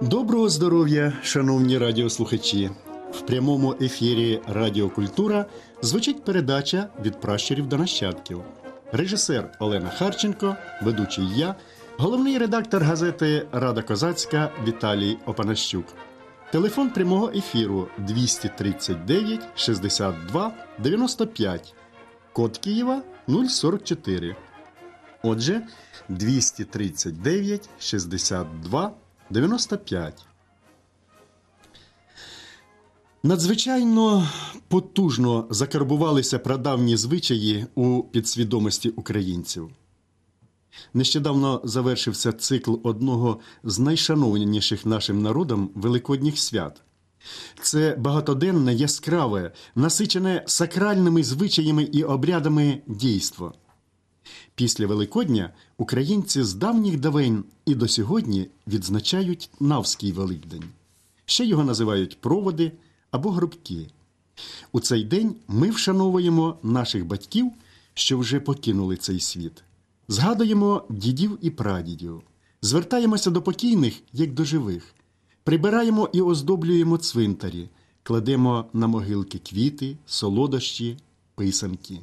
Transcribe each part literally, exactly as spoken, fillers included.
Доброго здоров'я, шановні радіослухачі! В прямому ефірі Радіо Культура звучить передача «Від пращурів до нащадків». Режисер Олена Харченко, ведучий я, головний редактор газети «Рада Козацька» Віталій Опанащук. Телефон прямого ефіру двісті тридцять дев'ять шістдесят два дев'яносто п'ять, код Києва нуль сорок чотири. Отже, двісті тридцять дев'ять шістдесят два дев'яносто п'ять. Надзвичайно потужно закарбувалися прадавні звичаї у підсвідомості українців. Нещодавно завершився цикл одного з найшановніших нашим народом великодніх свят. Це багатоденне, яскраве, насичене сакральними звичаями і обрядами дійство. Після Великодня українці з давніх давен і до сьогодні відзначають Навський Великдень. Ще його називають проводи або гробки. У цей день ми вшановуємо наших батьків, що вже покинули цей світ. Згадуємо дідів і прадідів. Звертаємося до покійних, як до живих. Прибираємо і оздоблюємо цвинтарі. Кладемо на могилки квіти, солодощі, писанки.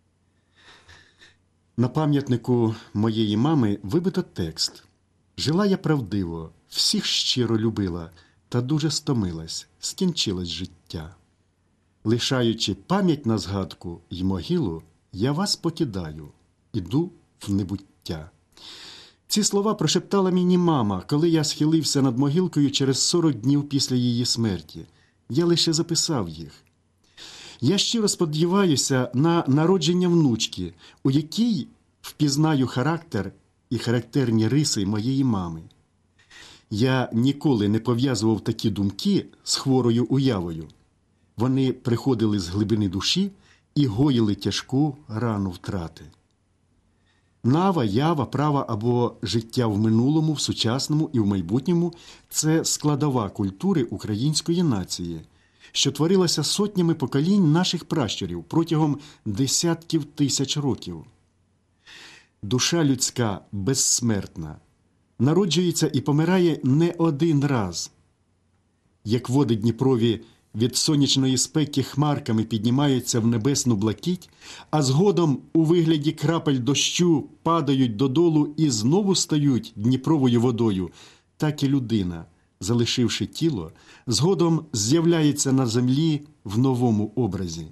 На пам'ятнику моєї мами вибито текст. «Жила я правдиво, всіх щиро любила, та дуже стомилась, скінчилось життя. Лишаючи пам'ять на згадку й могилу, я вас покидаю, іду в небуття». Ці слова прошептала мені мама, коли я схилився над могилкою через сорок днів після її смерті. Я лише записав їх. Я щиро сподіваюся на народження внучки, у якій впізнаю характер і характерні риси моєї мами. Я ніколи не пов'язував такі думки з хворою уявою. Вони приходили з глибини душі і гоїли тяжку рану втрати. Нава, ява, права або життя в минулому, в сучасному і в майбутньому – це складова культури української нації, що творилася сотнями поколінь наших пращурів протягом десятків тисяч років. Душа людська безсмертна, народжується і помирає не один раз. Як води Дніпрові від сонячної спеки хмарками піднімаються в небесну блакить, а згодом у вигляді крапель дощу падають додолу і знову стають Дніпровою водою, так і людина, залишивши тіло, згодом з'являється на землі в новому образі.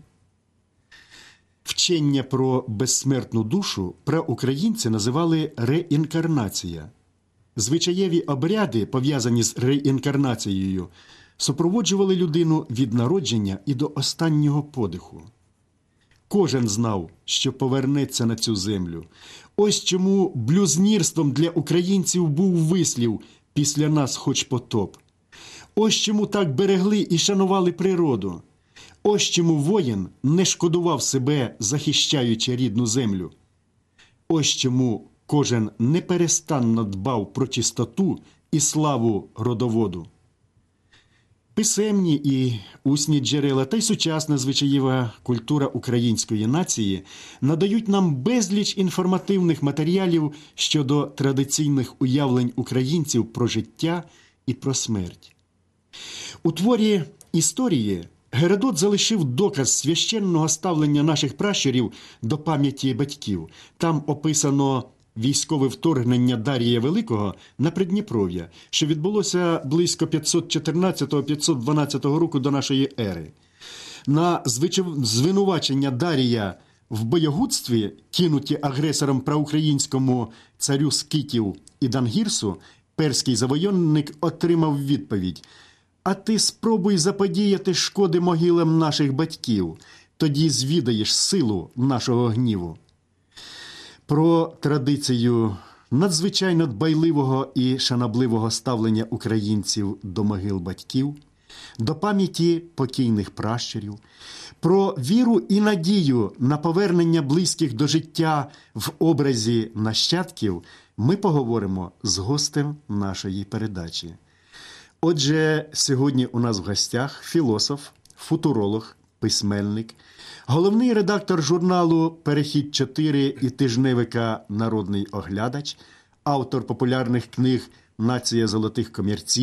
Вчення про безсмертну душу праукраїнці називали реінкарнація. Звичаєві обряди, пов'язані з реінкарнацією, супроводжували людину від народження і до останнього подиху. Кожен знав, що повернеться на цю землю. Ось чому блюзнірством для українців був вислів «після нас хоч потоп». Ось чому так берегли і шанували природу. Ось чому воїн не шкодував себе, захищаючи рідну землю. Ось чому кожен неперестанно дбав про чистоту і славу родоводу. Писемні і усні джерела та й сучасна звичаєва культура української нації надають нам безліч інформативних матеріалів щодо традиційних уявлень українців про життя і про смерть. У творі «Історії» Геродот залишив доказ священного ставлення наших пращурів до пам'яті батьків. Там описано військове вторгнення Дарія Великого на Придніпров'я, що відбулося близько п'ятсот чотирнадцятого - п'ятсот дванадцятого року до нашої ери. На звинувачення Дарія в боягудстві, кинуті агресором проукраїнському царю скітів і Дангірсу, перський завойовник отримав відповідь: «А ти спробуй заподіяти шкоди могилам наших батьків, тоді звідаєш силу нашого гніву». Про традицію надзвичайно дбайливого і шанобливого ставлення українців до могил батьків, до пам'яті покійних пращурів, про віру і надію на повернення близьких до життя в образі нащадків ми поговоримо з гостем нашої передачі. Отже, сьогодні у нас в гостях філософ, футуролог, письменник, головний редактор журналу «Перехід чотири» і тижневика «Народний оглядач», автор популярних книг «Нація золотих комірців»,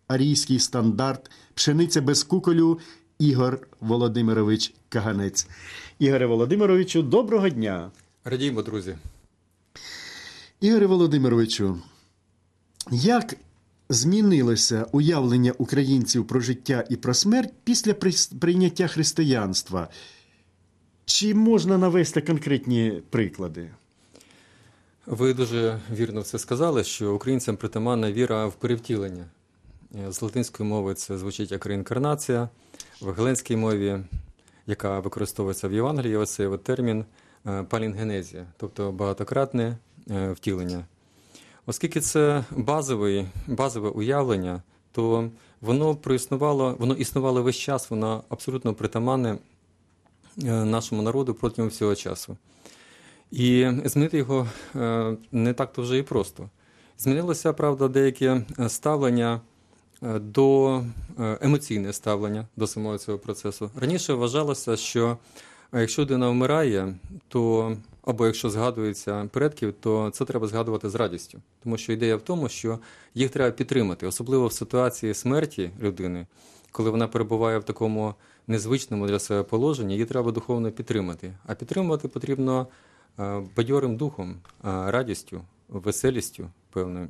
арійський стандарт, пшениця без куколю, Ігор Володимирович Каганець. Ігоре Володимировичу, доброго дня! Радіємо, друзі! Ігоре Володимировичу, як змінилося уявлення українців про життя і про смерть після прийняття християнства? Чи можна навести конкретні приклади? Ви дуже вірно все сказали, що українцям притаманна віра в перевтілення. З латинської мови це звучить як реінкарнація, в геленській мові, яка використовується в Євангелії, оцей от термін палінгенезія, тобто багатократне втілення. Оскільки це базовий, базове уявлення, то воно проіснувало, воно існувало весь час, воно абсолютно притаманне нашому народу протягом всього часу. І змінити його не так-то вже і просто. Змінилося, правда, деяке ставлення до емоційне ставлення до самого цього процесу. Раніше вважалося, що якщо людина вмирає, то або якщо згадується предків, то це треба згадувати з радістю. Тому що ідея в тому, що їх треба підтримати, особливо в ситуації смерті людини, коли вона перебуває в такому незвичному для себе положенні, її треба духовно підтримати. А підтримувати потрібно бадьорим духом, радістю, веселістю певною.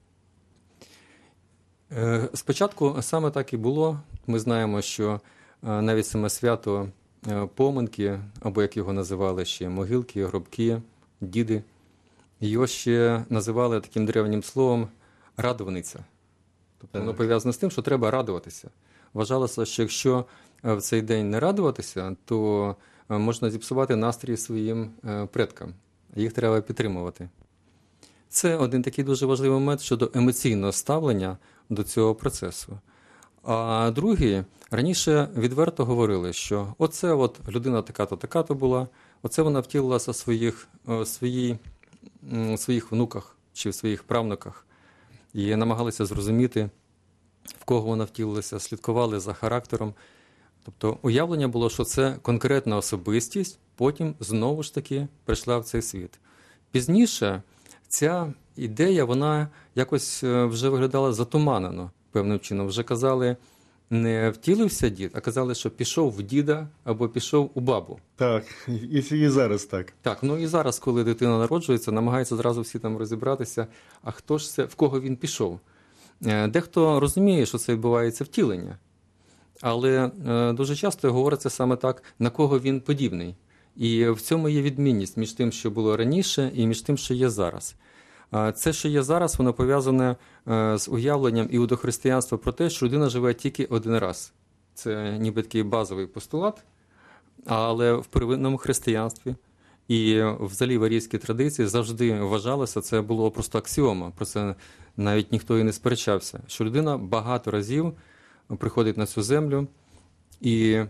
Спочатку саме так і було. Ми знаємо, що навіть саме свято поминки, або як його називали ще, могилки, гробки, діди, його ще називали таким древнім словом радуваниця. Тобто воно пов'язано з тим, що треба радуватися. Вважалося, що якщо в цей день не радуватися, то можна зіпсувати настрій своїм предкам. Їх треба підтримувати. Це один такий дуже важливий момент щодо емоційного ставлення до цього процесу. А другий, раніше відверто говорили, що оце от людина така-то, така-то була, оце вона втілилася в своїх, своїй, своїх внуках чи в своїх правнуках. І намагалися зрозуміти, в кого вона втілилася, слідкували за характером. Тобто уявлення було, що це конкретна особистість, потім знову ж таки прийшла в цей світ. Пізніше ця ідея, вона якось вже виглядала затуманено певним чином. Вже казали, не втілився дід, а казали, що пішов в діда або пішов у бабу. Так, і, і зараз так. Так, ну і зараз, коли дитина народжується, намагаються зразу всі там розібратися, а хто ж це, в кого він пішов. Дехто розуміє, що це відбувається втілення. Але е, дуже часто говориться саме так, на кого він подібний. І в цьому є відмінність між тим, що було раніше, і між тим, що є зараз. Е, це, що є зараз, воно пов'язане е, з уявленням іудохристиянства про те, що людина живе тільки один раз. Це ніби такий базовий постулат, але в первинному християнстві і взагалі в арійській традиції завжди вважалося, це було просто аксіома, про це навіть ніхто і не сперечався, що людина багато разів приходить на цю землю, і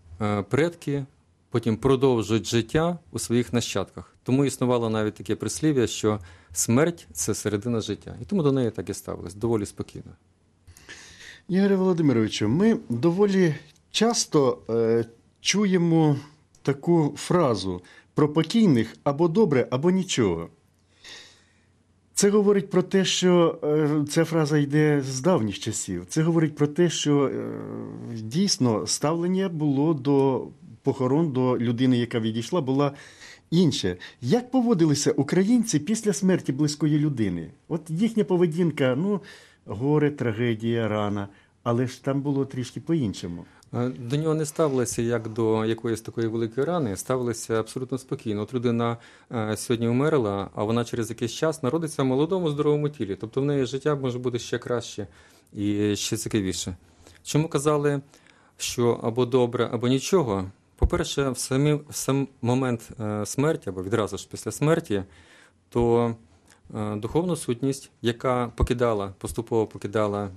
предки потім продовжують життя у своїх нащадках. Тому існувало навіть таке прислів'я, що смерть – це середина життя. І тому до неї так і ставилось, доволі спокійно. Ігоре Володимировичу, ми доволі часто е, чуємо таку фразу про покійних або добре, або нічого. Це говорить про те, що е, ця фраза йде з давніх часів. Це говорить про те, що е, дійсно ставлення було до похорон, до людини, яка відійшла, була інше. Як поводилися українці після смерті близької людини? От їхня поведінка, ну, горе, трагедія, рана, але ж там було трішки по-іншому. До нього не ставилися як до якоїсь такої великої рани, ставилися абсолютно спокійно. От людина сьогодні вмерла, а вона через якийсь час народиться в молодому, здоровому тілі. Тобто в неї життя може бути ще краще і ще цікавіше. Чому казали, що або добре, або нічого? По-перше, в, самі, в сам момент смерті, або відразу ж після смерті, то духовну сутність, яка покидала, поступово покидала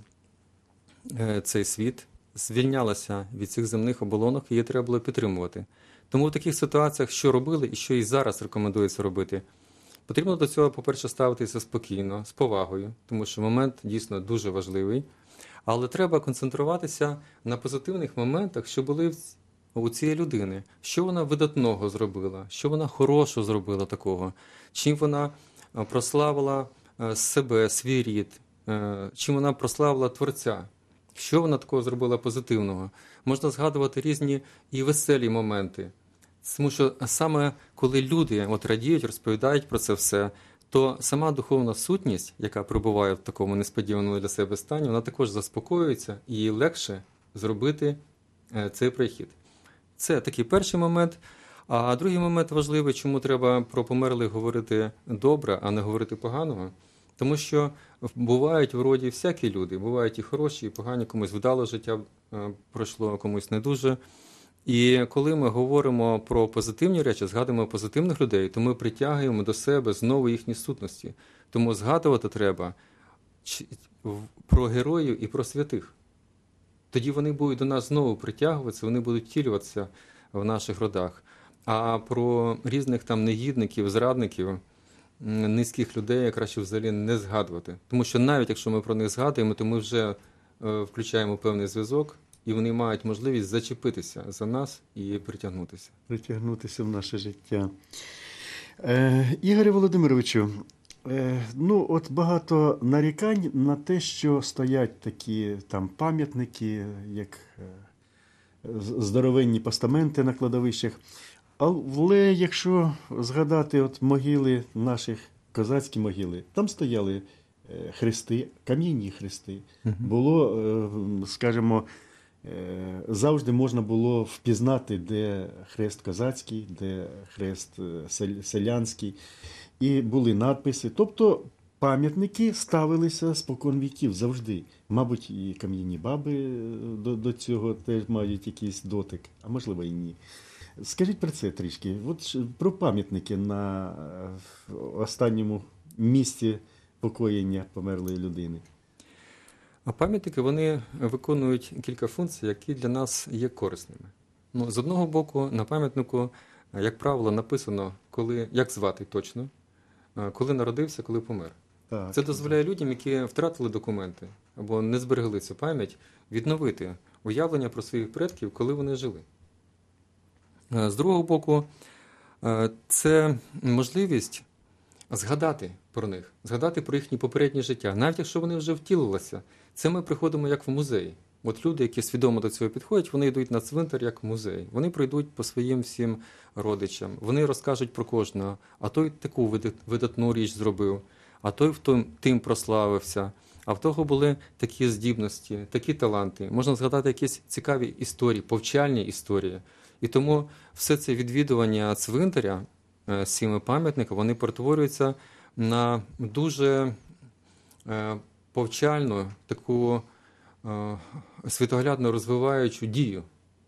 цей світ, звільнялася від цих земних оболонок, її треба було підтримувати. Тому в таких ситуаціях, що робили і що і зараз рекомендується робити, потрібно до цього, по-перше, ставитися спокійно, з повагою, тому що момент дійсно дуже важливий, але треба концентруватися на позитивних моментах, що були у цієї людини, що вона видатного зробила, що вона хорошого зробила такого, чим вона прославила себе, свій рід, чим вона прославила Творця. Що вона такого зробила позитивного? Можна згадувати різні і веселі моменти. Тому що саме коли люди от радіють, розповідають про це все, то сама духовна сутність, яка перебуває в такому несподіваному для себе стані, вона також заспокоюється і їй легше зробити цей прихід. Це такий перший момент. А другий момент важливий, чому треба про померлих говорити добре, а не говорити поганого. Тому що бувають вроді всякі люди, бувають і хороші, і погані, комусь вдало життя пройшло, комусь не дуже. І коли ми говоримо про позитивні речі, згадуємо позитивних людей, то ми притягуємо до себе знову їхні сутності. Тому згадувати треба про героїв і про святих. Тоді вони будуть до нас знову притягуватися, вони будуть втілюватися в наших родах. А про різних там негідників, зрадників, низьких людей краще взагалі не згадувати. Тому що навіть якщо ми про них згадуємо, то ми вже включаємо певний зв'язок, і вони мають можливість зачепитися за нас і притягнутися. Притягнутися в наше життя. Е, Ігорю Володимировичу, е, ну от багато нарікань на те, що стоять такі там пам'ятники, як е, здоровенні постаменти на кладовищах. Але якщо згадати от могили наших, козацькі могили, там стояли хрести, кам'яні хрести. Угу. Було, скажімо, завжди можна було впізнати, де хрест козацький, де хрест селянський. І були надписи. Тобто пам'ятники ставилися спокон віків завжди. Мабуть, і кам'яні баби до, до цього теж мають якийсь дотик, а можливо і ні. Скажіть про це трішки. От про пам'ятники на останньому місці покоєння померлої людини. А пам'ятники, вони виконують кілька функцій, які для нас є корисними. Ну, з одного боку, на пам'ятнику, як правило, написано, коли, як звати точно, коли народився, коли помер. Так. Це дозволяє людям, які втратили документи або не зберегли цю пам'ять, відновити уявлення про своїх предків, коли вони жили. З другого боку, це можливість згадати про них, згадати про їхнє попереднє життя, навіть якщо вони вже втілилися. Це ми приходимо як в музей. От люди, які свідомо до цього підходять, вони йдуть на цвинтар як в музей. Вони пройдуть по своїм всім родичам, вони розкажуть про кожного, а той таку видатну річ зробив, а той в тим прославився, а в того були такі здібності, такі таланти. Можна згадати якісь цікаві історії, повчальні історії. І тому все це відвідування цвинтаря з цими пам'ятниками, вони перетворюються на дуже повчальну, таку світоглядно розвиваючу дію.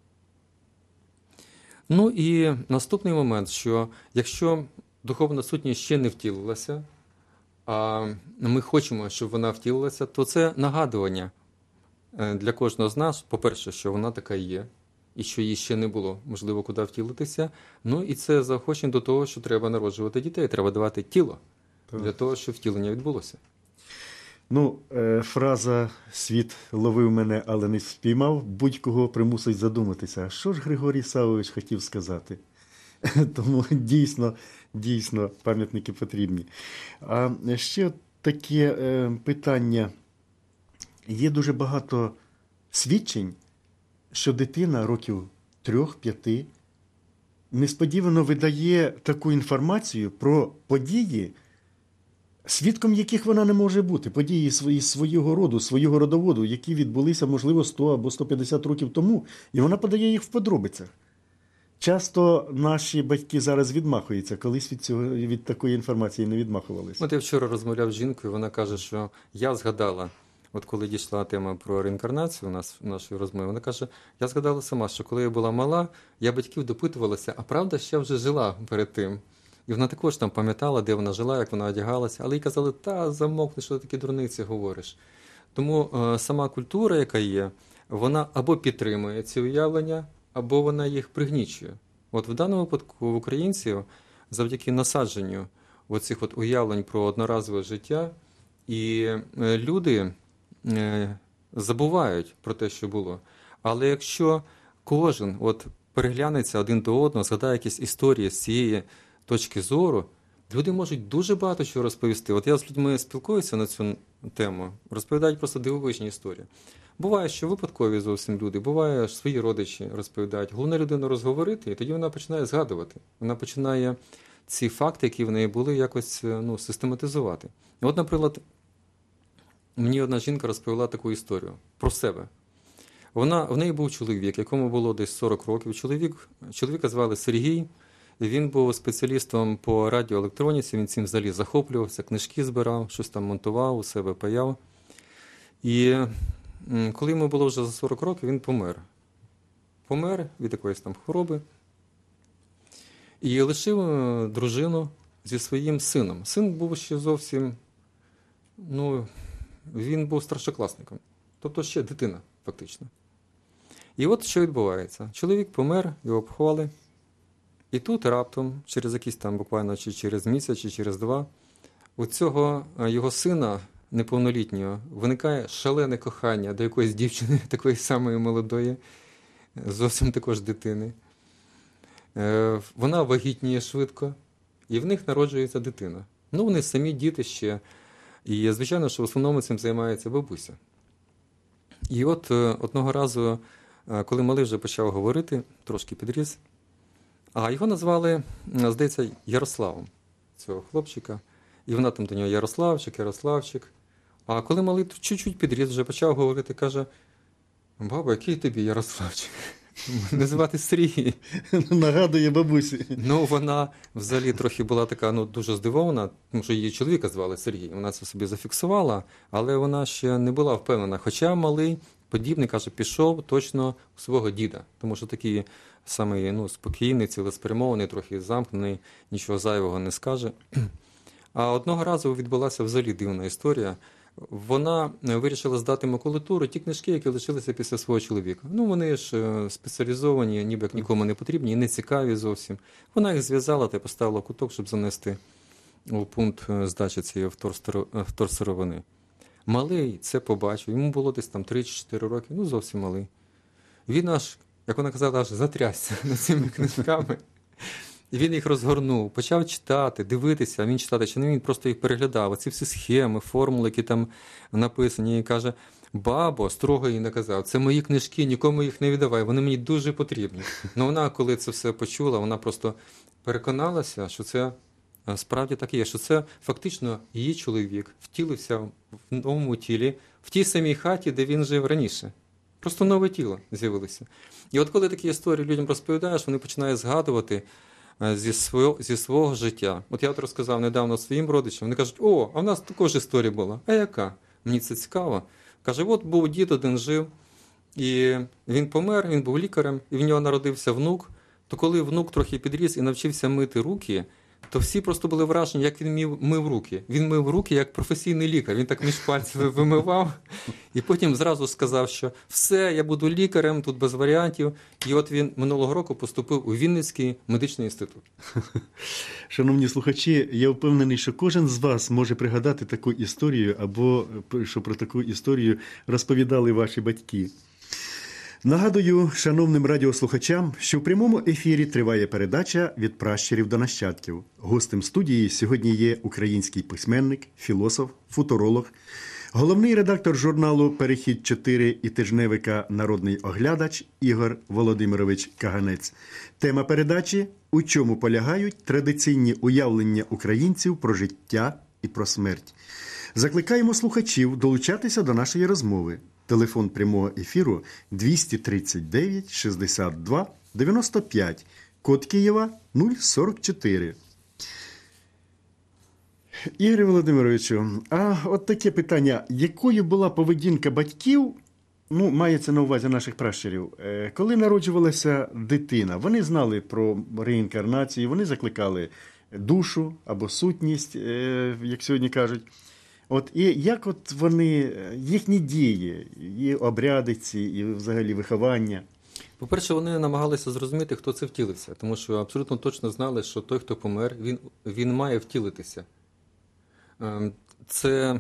Ну і наступний момент, що якщо духовна сутність ще не втілилася, а ми хочемо, щоб вона втілилася, то це нагадування для кожного з нас, по-перше, що вона така є, і що її ще не було, можливо, куди втілитися. Ну і це заохочення до того, що треба народжувати дітей, треба давати тіло так. для того, щоб втілення відбулося. Ну, е, фраза «світ ловив мене, але не спіймав» будь-кого примусить задуматися. Що ж Григорій Савович хотів сказати? Тому дійсно, дійсно пам'ятники потрібні. А ще таке е, питання. Є дуже багато свідчень, що дитина років трьох-п'яти несподівано видає таку інформацію про події, свідком яких вона не може бути. Події свої, свого роду, свого родоводу, які відбулися, можливо, сто або сто п'ятдесят років тому, і вона подає їх в подробицях. Часто наші батьки зараз відмахуються, колись від цього, від такої інформації не відмахувалися. От я вчора розмовляв з жінкою, вона каже, що я згадала, от коли дійшла тема про реінкарнацію у нас в нашій розмові, вона каже, я згадала сама, що коли я була мала, я батьків допитувалася, а правда, ще вже жила перед тим. І вона також там пам'ятала, де вона жила, як вона одягалася, але їй казали, та замовкни, що ти такі дурниці говориш. Тому е, сама культура, яка є, вона або підтримує ці уявлення, або вона їх пригнічує. От в даному випадку в українців завдяки насадженню оцих от уявлень про одноразове життя, і е, люди е, забувають про те, що було. Але якщо кожен от переглянеться один до одного, згадає якісь історії з цієї точки зору, люди можуть дуже багато чого розповісти. От я з людьми спілкуюся на цю тему, розповідають просто дивовижні історії. Буває, що випадкові зовсім люди, буває, що свої родичі розповідають. Головне людину розговорити, і тоді вона починає згадувати. Вона починає ці факти, які в неї були, якось ну, систематизувати. От, наприклад, мені одна жінка розповіла таку історію про себе. Вона, в неї був чоловік, якому було десь сорок років. Чоловік, чоловіка звали Сергій. Він був спеціалістом по радіоелектроніці, він цим взагалі захоплювався, книжки збирав, щось там монтував, у себе паяв. І коли йому було вже за сорок років, він помер. Помер від якоїсь там хвороби. І лишив дружину зі своїм сином. Син був ще зовсім, ну, він був старшокласником. Тобто ще дитина, фактично. І от що відбувається. Чоловік помер, його поховали. І тут раптом, через якийсь там буквально чи через місяць, чи через два, у цього його сина неповнолітнього виникає шалене кохання до якоїсь дівчини, такої самої молодої, зовсім також дитини. Вона вагітніє швидко, і в них народжується дитина. Ну, вони самі діти ще. І, звичайно, що в основному цим займається бабуся. І от одного разу, коли малий вже почав говорити, трошки підріс, а його назвали, здається, Ярославом, цього хлопчика. І вона там до нього Ярославчик, Ярославчик. А коли малий чуть-чуть підріс, вже почав говорити, каже: баба, який тобі Ярославчик? Мене звати Сергій. Нагадує бабусі. Ну, вона взагалі трохи була така, ну, дуже здивована, тому що її чоловіка звали Сергій. Вона це собі зафіксувала, але вона ще не була впевнена. Хоча малий подібний, каже, пішов точно у свого діда. Тому що такий самий, ну, спокійний, цілеспрямований, трохи замкнений, нічого зайвого не скаже. А одного разу відбулася взагалі дивна історія. Вона вирішила здати макулатуру, ті книжки, які лишилися після свого чоловіка. Ну, вони ж спеціалізовані, ніби як нікому не потрібні і не цікаві зовсім. Вона їх зв'язала та поставила куток, щоб занести у пункт здачі цієї вторсировини. Малий це побачив, йому було десь там три чи чотири роки, ну зовсім малий. Він аж, як вона казала, аж затрясся над цими книжками. І він їх розгорнув, почав читати, дивитися, а він читати, чи не він просто їх переглядав. Оці всі схеми, формули, які там написані. І каже: бабо, строго їй наказав, це мої книжки, нікому їх не віддавай, вони мені дуже потрібні. Ну вона, коли це все почула, вона просто переконалася, що це справді так і є, що це фактично її чоловік втілився в новому тілі, в тій самій хаті, де він жив раніше. Просто нове тіло з'явилося. І от коли такі історії людям розповідаєш, вони починають згадувати зі свого, зі свого життя. От я от розказав недавно своїм родичам, вони кажуть: о, а в нас також історія була. А яка? Мені це цікаво. Каже, от був дід один жив, і він помер, він був лікарем, і в нього народився внук. То коли внук трохи підріс і навчився мити руки, то всі просто були вражені, як він мив, мив руки. Він мив руки як професійний лікар. Він так між пальцями вимивав. І потім зразу сказав, що все, я буду лікарем, тут без варіантів. І от він минулого року поступив у Вінницький медичний інститут. Шановні слухачі, я впевнений, що кожен з вас може пригадати таку історію, або що про таку історію розповідали ваші батьки. Нагадую шановним радіослухачам, що в прямому ефірі триває передача «Від пращурів до нащадків». Гостем студії сьогодні є український письменник, філософ, футуролог, головний редактор журналу «Перехід чотири» і тижневика «Народний оглядач» Ігор Володимирович Каганець. Тема передачі – «У чому полягають традиційні уявлення українців про життя і про смерть». Закликаємо слухачів долучатися до нашої розмови. Телефон прямого ефіру двісті тридцять дев'ять шістдесят два дев'яносто п'ять, код Києва нуль сорок чотири. Ігорю Володимировичу, а от таке питання. Якою була поведінка батьків, ну, мається на увазі наших пращурів, коли народжувалася дитина? Вони знали про реінкарнацію, вони закликали душу або сутність, як сьогодні кажуть. От і як от вони, їхні дії, і обряди ці, і взагалі виховання? По-перше, вони намагалися зрозуміти, хто це втілився, тому що абсолютно точно знали, що той, хто помер, він, він має втілитися. Це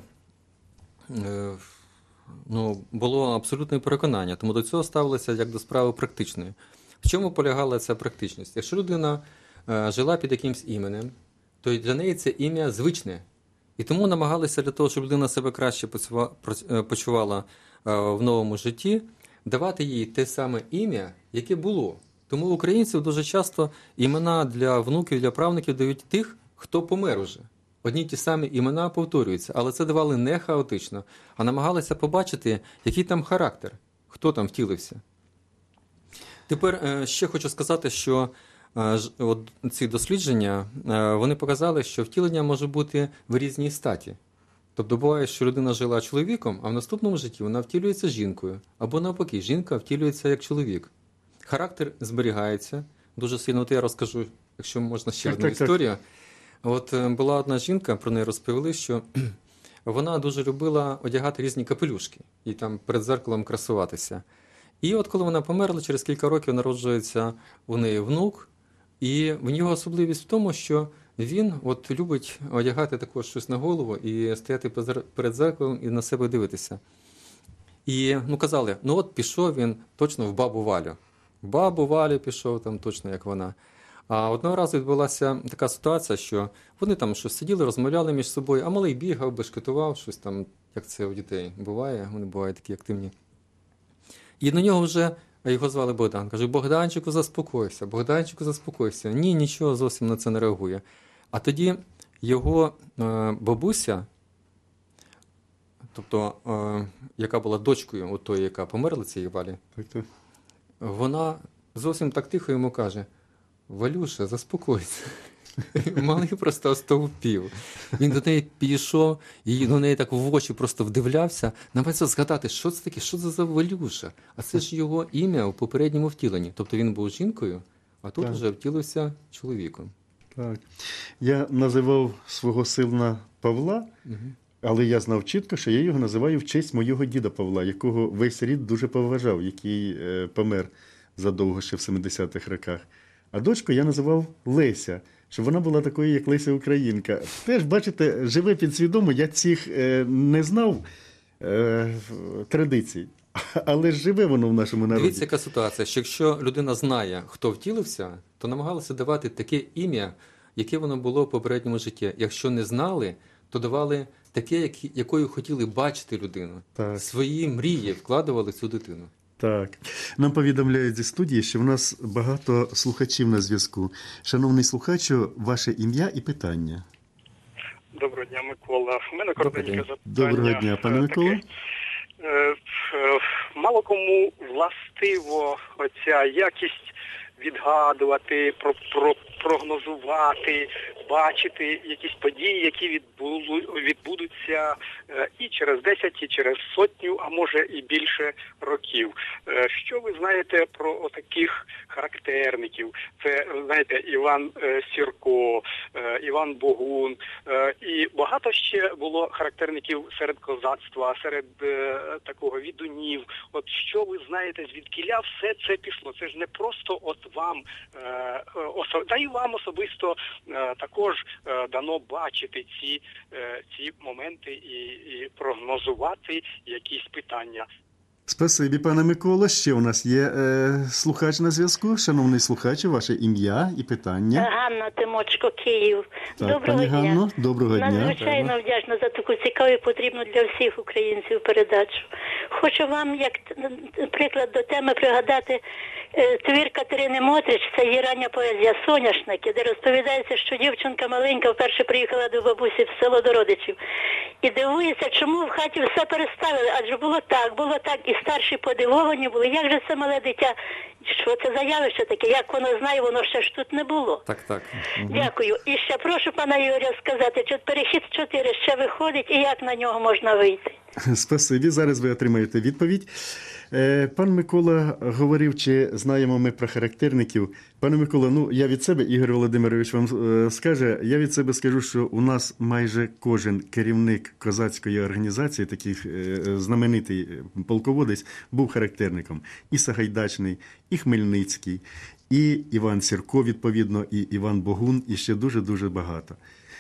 ну, було абсолютне переконання, тому до цього ставилося як до справи практичної. В чому полягала ця практичність? Якщо людина жила під якимсь іменем, то для неї це ім'я звичне. І тому намагалися для того, щоб людина себе краще поцюва- проц- е, почувала е, в новому житті, давати їй те саме ім'я, яке було. Тому українців дуже часто імена для внуків, для правнуків дають тих, хто помер уже. Одні й ті самі імена повторюються, але це давали не хаотично, а намагалися побачити, який там характер, хто там втілився. Тепер е, ще хочу сказати, що е, ж- от ці дослідження, е, вони показали, що втілення може бути в різній статі. Тобто буває, що людина жила чоловіком, а в наступному житті вона втілюється жінкою. Або навпаки, жінка втілюється як чоловік. Характер зберігається дуже сильно. От я розкажу, якщо можна, ще Так, одну так, так. історію. От е, була одна жінка, про неї розповіли, що вона дуже любила одягати різні капелюшки і там перед зеркалом красуватися. І от коли вона померла, через кілька років народжується у неї внук, і в нього особливість в тому, що він от любить одягати також щось на голову і стояти позер- перед зеркалом і на себе дивитися. І ну, казали, ну от пішов він точно в бабу Валю. В бабу Валю пішов там точно, як вона. А одного разу відбулася така ситуація, що вони там щось сиділи, розмовляли між собою, а малий бігав, бешкетував, щось там, як це у дітей буває, вони бувають такі активні. І на нього вже, а його звали Богдан, каже, Богданчику, заспокойся, Богданчику, заспокойся. Ні, нічого зовсім на це не реагує. А тоді його е, бабуся, тобто, е, яка була дочкою от тої, яка померла цієї Валі, Так, так. вона зовсім так тихо йому каже, Валюша, заспокойся. Малий просто остовпів. Він до неї підійшов, і до неї так в очі просто вдивлявся, намагається згадати, що це таке, що це за Валюша. А це ж його ім'я у попередньому втіленні. Тобто він був жінкою, а тут Так. вже втілився чоловіком. Так. Я називав свого сина Павла, але я знав чітко, що я його називаю в честь моєго діда Павла, якого весь рід дуже поважав, який е, помер задовго ще в семидесятих роках. А дочку я називав Леся, щоб вона була такою, як Леся Українка. Теж, бачите, живе підсвідомо, я цих е, не знав е, традицій, але ж живе воно в нашому народі. Дивіться, яка ситуація, що якщо людина знає, хто втілився, то намагалися давати таке ім'я, яке воно було в попередньому житті. Якщо не знали, то давали таке, які- якою хотіли бачити людину. Так. Свої мрії вкладували в цю дитину. Так. Нам повідомляють зі студії, що в нас багато слухачів на зв'язку. Шановний слухачу, ваше ім'я і питання. Доброго дня, Микола. У мене Добрий коротеньке день. запитання. Доброго дня, пане Е, Микола. таке. Е, е, Мало кому властиво оця якість відгадувати, про, про, прогнозувати, бачити якісь події, які відбули, відбудуться е, і через десять, і через сотню, а може і більше років. Е, Що ви знаєте про отаких характерників? Це, знаєте, Іван е, Сірко, е, Іван Богун, е, і багато ще було характерників серед козацтва, серед е, такого відунів. От що ви знаєте, звідкіля все це пішло? Це ж не просто от вам, е, осо- та й вам особисто е, також е, дано бачити ці, е, ці моменти і, і прогнозувати якісь питання. Спасибі, пане Микола. Ще у нас є е, слухач на зв'язку. Шановний слухач, ваше ім'я і питання. Ганна Тимочко, Київ. Так, Доброго пані дня. Ганно, доброго дня. Надзвичайно вдячна за таку цікаву і потрібну для всіх українців передачу. Хочу вам, як т- приклад до теми, пригадати е, твір Катерини Мотрич, це її рання поезія «Соняшники», де розповідається, що дівчинка маленька вперше приїхала до бабусі в село до родичів. І дивується, чому в хаті все переставили, адже було так, було так, і старші подивовані були. Як же це мале дитя, що це за явище таке, як воно знає, воно ще ж тут не було. Так, так. Дякую. І ще прошу пана Юрія сказати, чи перехід чотири ще виходить і як на нього можна вийти? Спасибі. Зараз ви отримаєте відповідь. Е, Пан Микола говорив, чи знаємо ми про характерників. Пане Микола, ну я від себе, Ігор Володимирович вам е, скаже, я від себе скажу, що у нас майже кожен керівник козацької організації, такий е, знаменитий полководець, був характерником. І Сагайдачний, і Хмельницький, і Іван Сірко, відповідно, і Іван Богун, і ще дуже-дуже багато.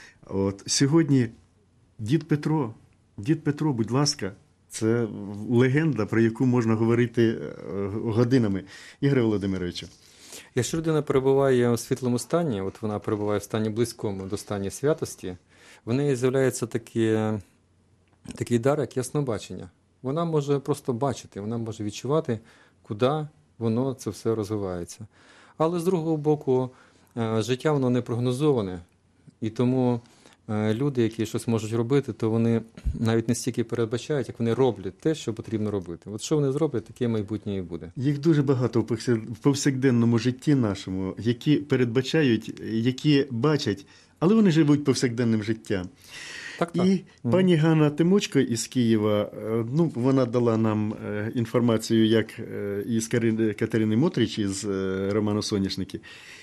От сьогодні дід Петро, дід Петро, будь ласка, це легенда, про яку можна говорити е, годинами. Ігоре Володимировичу. Якщо людина перебуває у світлому стані, от вона перебуває в стані близькому до стані святості, в неї з'являється такі, такий дар, як яснобачення. Вона може просто бачити, вона може відчувати, куди воно це все розвивається. Але з другого боку, життя воно не прогнозоване, і тому люди, які щось можуть робити, то вони навіть не стільки передбачають, як вони роблять те, що потрібно робити. От що вони зроблять, таке майбутнє і буде. Їх дуже багато в повсяк- в повсякденному житті нашому, які передбачають, які бачать, але вони живуть повсякденним життям. Так, так. І пані Ганна Тимочко із Києва, е, ну, вона дала нам е, інформацію, як е, із Кари- Катерини Мотрич із е, роману «Соняшники»,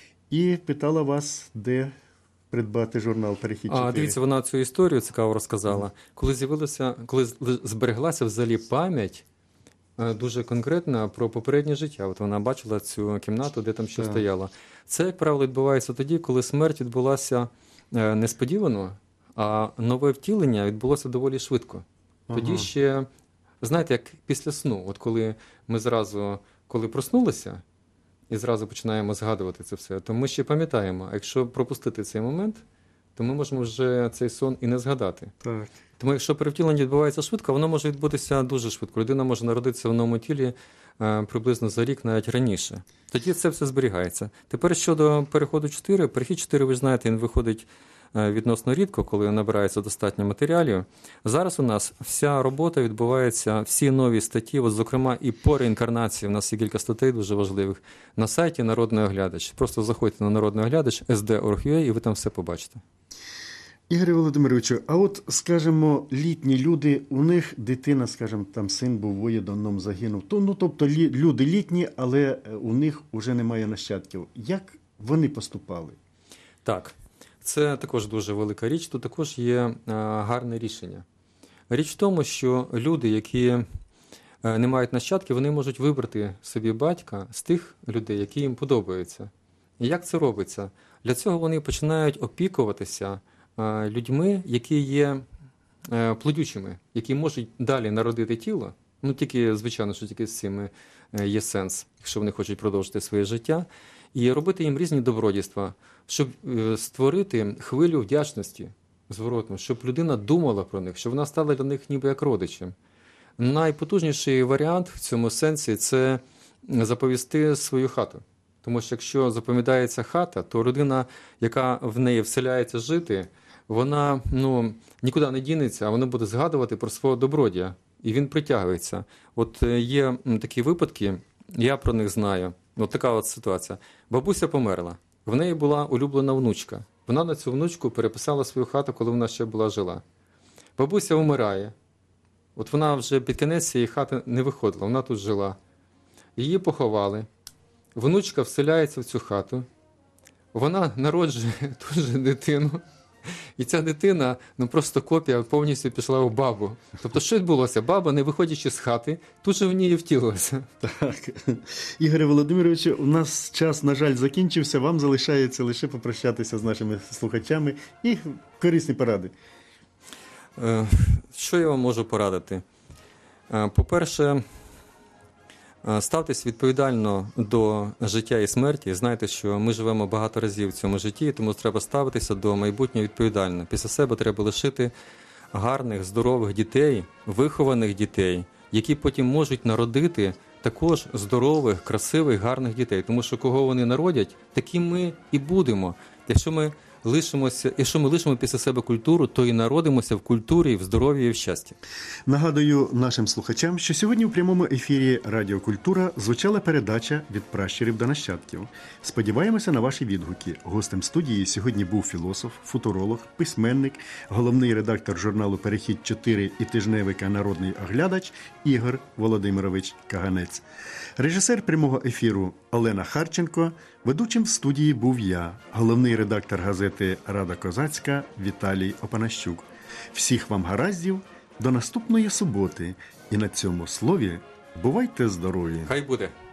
і питала вас, де придбати журнал «Перехід чотири». А, дивіться, вона цю історію цікаво розказала. Коли з'явилася, коли з- збереглася взагалі пам'ять е, дуже конкретна про попереднє життя. От вона бачила цю кімнату, де там що Так. стояло. Це, як правило, відбувається тоді, коли смерть відбулася е, несподівано, а нове втілення відбулося доволі швидко. Тоді Ага. ще, знаєте, як після сну, от коли ми зразу, коли проснулися, і зразу починаємо згадувати це все, то ми ще пам'ятаємо, а якщо пропустити цей момент, то ми можемо вже цей сон і не згадати. Так. Тому якщо перевтілення відбувається швидко, воно може відбутися дуже швидко. Людина може народитися в новому тілі е, приблизно за рік, навіть раніше. Тоді це все зберігається. Тепер щодо переходу чотири, перехід чотири, ви ж знаєте, він виходить е, відносно рідко, коли набирається достатньо матеріалів. Зараз у нас вся робота відбувається, всі нові статті, от, зокрема і по реінкарнації, у нас є кілька статей дуже важливих, на сайті «Народний оглядач». Просто заходьте на «Народний оглядач» ес де крапка орг крапка ю а і ви там все побачите. Ігорю Володимировичу, а от, скажімо, літні люди, у них дитина, скажімо, там син був воєнном, загинув. То, ну, тобто лі, люди літні, але у них вже немає нащадків. Як вони поступали? Так, це також дуже велика річ. Тут також є е, гарне рішення. Річ в тому, що люди, які е, не мають нащадків, вони можуть вибрати собі батька з тих людей, які їм подобаються. І як це робиться? Для цього вони починають опікуватися е, людьми, які є е, плодючими, які можуть далі народити тіло. Ну, тільки, звичайно, що тільки з цим е, є сенс, якщо вони хочуть продовжити своє життя. І робити їм різні добродійства, щоб е, створити хвилю вдячності зворотну, щоб людина думала про них, щоб вона стала для них ніби як родичем. Найпотужніший варіант в цьому сенсі – це заповісти свою хату. Тому що якщо запам'ятається хата, то людина, яка в неї вселяється жити, вона ну, нікуди не дінеться, а вона буде згадувати про свого добродія. І він притягується. От е, є такі випадки, я про них знаю. От така от ситуація. Бабуся померла. В неї була улюблена внучка. Вона на цю внучку переписала свою хату, коли вона ще була жила. Бабуся вмирає. От вона вже під кінець цієї хати не виходила, вона тут жила. Її поховали. Внучка вселяється в цю хату. Вона народжує ту ж дитину. І ця дитина, ну просто копія, повністю пішла у бабу. Тобто, що відбулося? Баба, не виходячи з хати, тут же в ній і втілилася. Так. Ігоре Володимировичу, у нас час, на жаль, закінчився. Вам залишається лише попрощатися з нашими слухачами і корисні поради. Е, Що я вам можу порадити? Е, По-перше, е, ставтесь відповідально до життя і смерті. Знайте, що ми живемо багато разів в цьому житті, тому треба ставитися до майбутнього відповідально. Після себе треба лишити гарних, здорових дітей, вихованих дітей, які потім можуть народити також здорових, красивих, гарних дітей. Тому що кого вони народять, таким ми і будемо. Якщо ми лишимося, якщо ми лишимо після себе культуру, то і народимося в культурі, в здоров'ї і в щасті. Нагадую нашим слухачам, що сьогодні в прямому ефірі Радіо Культура звучала передача «Від пращурів до нащадків». Сподіваємося на ваші відгуки. Гостем студії сьогодні був філософ, футуролог, письменник, головний редактор журналу «Перехід чотири» і тижневика «Народний оглядач» Ігор Володимирович Каганець. Режисер прямого ефіру Олена Харченко, ведучим в студії був я, головний редактор газети «Рада Козацька» Віталій Опанащук. Всіх вам гараздів, до наступної суботи. І на цьому слові бувайте здорові! Хай буде!